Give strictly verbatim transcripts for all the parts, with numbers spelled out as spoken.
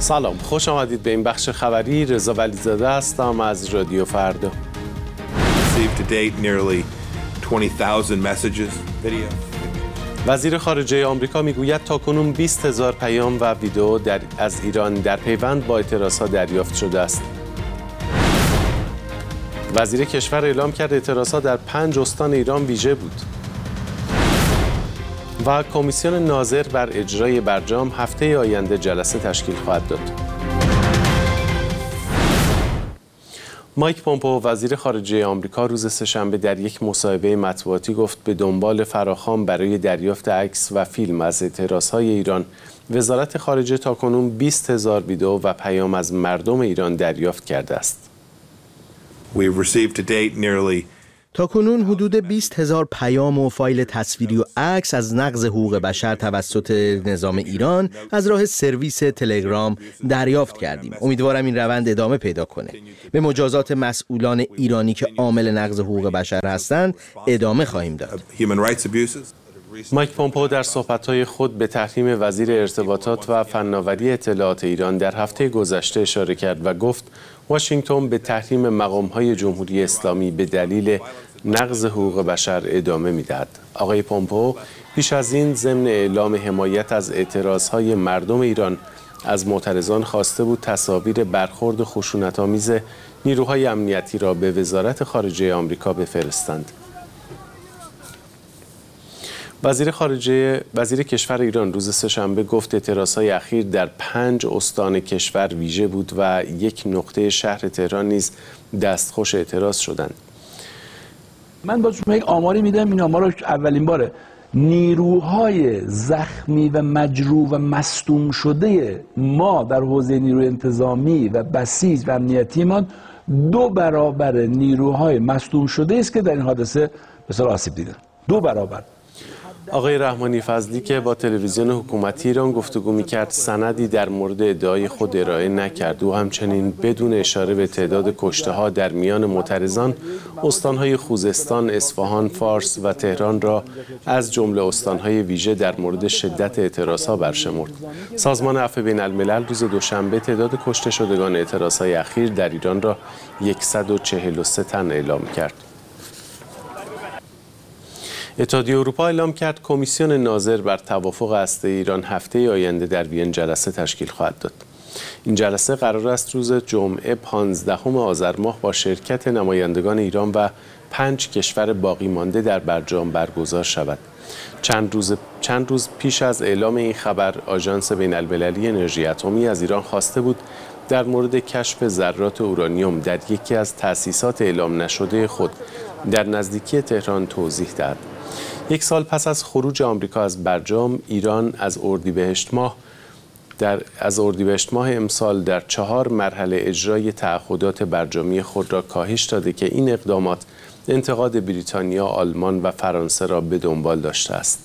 سلام، خوش آمدید به این بخش خبری. رضا ولیزاده هستم از رادیو فردا. وزیر خارجه آمریکا میگوید تاکنون بیست هزار پیام و ویدئو در از ایران در پیوند با اعتراضها دریافت شده است. وزیر کشور اعلام کرد اعتراضها در پنج استان ایران ویژه بود. و کمیسیون ناظر بر اجرای برجام هفته آینده جلسه تشکیل خواهد داد. مایک پومپئو وزیر خارجه آمریکا روز سه‌شنبه در یک مصاحبه مطبوعاتی گفت به دنبال فراخوان برای دریافت عکس و فیلم از اعتراضهای ایران، وزارت خارجه تاکنون بیست هزار ویدئو و پیام از مردم ایران دریافت کرده است. تاکنون حدود بیست هزار پیام و فایل تصویری و عکس از نقض حقوق بشر توسط نظام ایران از راه سرویس تلگرام دریافت کردیم. امیدوارم این روند ادامه پیدا کنه. به مجازات مسئولان ایرانی که عامل نقض حقوق بشر هستند ادامه خواهیم داد. مایک پومپئو در صحبت‌های خود به تحریم وزیر ارتباطات و فناوری اطلاعات ایران در هفته گذشته اشاره کرد و گفت واشنگتن به تحریم مقام‌های جمهوری اسلامی به دلیل نقض حقوق بشر ادامه می‌دهد. آقای پومپئو پیش از این ضمن اعلام حمایت از اعتراض‌های مردم ایران از معترضان خواسته بود تصاویر برخورد خشونت‌آمیز نیروهای امنیتی را به وزارت خارجه آمریکا بفرستند. وزیر خارجه وزیر کشور ایران روز سه‌شنبه گفت اعتراضهای اخیر در پنج استان کشور ویژه بود و یک نقطه شهر تهران نیز دستخوش اعتراض شدند. من با شما یک آماری میدم، این آمار اولین باره نیروهای زخمی و مجروح و مصدوم شده ما در حوزه نیروی انتظامی و بسیج و امنیتی ما دو برابر نیروهای مصدوم شده است که در این حادثه بسیار آسیب دیدن. دو برابر. آقای رحمانی فضلی که با تلویزیون حکومتی ایران گفتگو می‌کرد سندی در مورد ادعای خود ارائه نکرد و همچنین بدون اشاره به تعداد کشته‌ها در میان معترضان استان‌های خوزستان، اصفهان، فارس و تهران را از جمله استان‌های ویژه در مورد شدت اعتراضها برشمرد. سازمان عفو بین‌الملل روز دوشنبه تعداد کشته شدگان اعتراضهای اخیر در ایران را صد و چهل و سه تن اعلام کرد. اتحادیه اروپا اعلام کرد کمیسیون ناظر بر توافق هسته ایران هفته آینده در وین جلسه تشکیل خواهد داد. این جلسه قرار است روز جمعه پانزدهم آذر ماه با شرکت نمایندگان ایران و پنج کشور باقی مانده در برجام برگزار شود. چند روز چند روز پیش از اعلام این خبر، آژانس بین‌المللی انرژی اتمی از ایران خواسته بود در مورد کشف ذرات اورانیوم در یکی از تأسیسات اعلام نشده خود در نزدیکی تهران توضیح دهد. یک سال پس از خروج آمریکا از برجام، ایران از اردیبهشت ماه در از اردیبهشت ماه امسال در چهار مرحله اجرای تعهدات برجامی خود را کاهش داده که این اقدامات انتقاد بریتانیا، آلمان و فرانسه را به دنبال داشته است.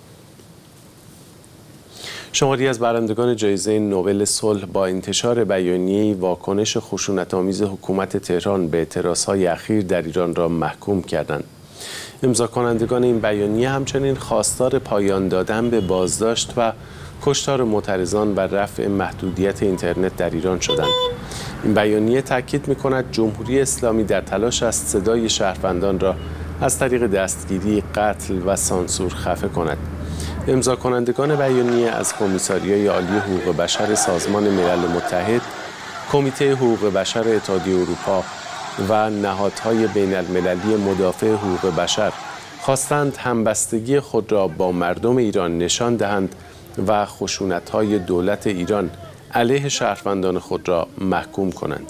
شماری از برندگان جایزه نوبل صلح با انتشار بیانیه‌ای واکنش خشونت‌آمیز حکومت تهران به اعتراضهای اخیر در ایران را محکوم کردند. امضا کنندگان این بیانیه همچنین خواستار پایان دادن به بازداشت و کشتار معترضان و رفع محدودیت اینترنت در ایران شدند. این بیانیه تاکید می‌کند جمهوری اسلامی در تلاش است صدای شهروندان را از طریق دستگیری، قتل و سانسور خفه کند. امضا کنندگان بیانیه از کمیساریای عالی حقوق بشر سازمان ملل متحد، کمیته حقوق بشر اتحادیه اروپا و نهادهای بین المللی مدافع حقوق بشر خواستند همبستگی خود را با مردم ایران نشان دهند و خشونت‌های دولت ایران علیه شهروندان خود را محکوم کنند.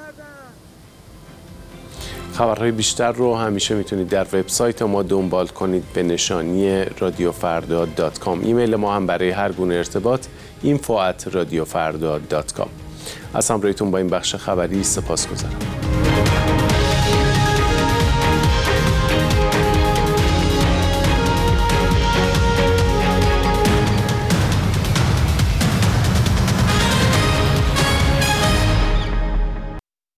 خبرهای بیشتر رو همیشه میتونید در وبسایت ما دنبال کنید به نشانی رادیو فردا دات کام. ایمیل ما هم برای هر گونه ارتباط اینفو ات رادیو فردا دات کام. از همراهیتون با این بخش خبری سپاسگزارم.